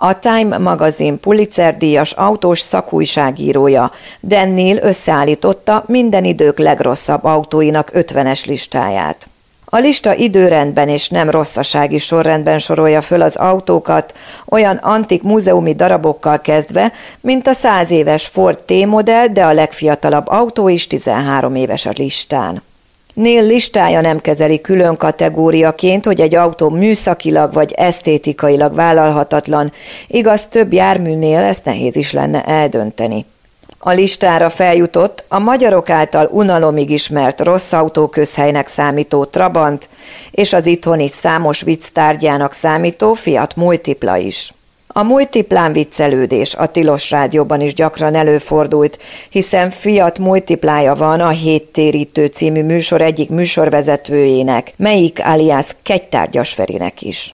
A Time magazin Pulitzer-díjas autós szakújságírója Dan Neal összeállította minden idők legrosszabb autóinak 50-es listáját. A lista időrendben és nem rosszasági sorrendben sorolja föl az autókat, olyan antik múzeumi darabokkal kezdve, mint a 100 éves Ford T-modell, de a legfiatalabb autó is 13 éves a listán. Neal listája nem kezeli külön kategóriaként, hogy egy autó műszakilag vagy esztétikailag vállalhatatlan, igaz, több járműnél ezt nehéz is lenne eldönteni. A listára feljutott a magyarok által unalomig ismert rossz autóközhelynek számító Trabant, és az itthon is számos vicc tárgyának számító Fiat Multipla is. A multiplán viccelődés a Tilos Rádióban is gyakran előfordult, hiszen Fiat Multiplája van a Héttérítő című műsor egyik műsorvezetőjének, melyik alias Kegytárgyas Ferinek is.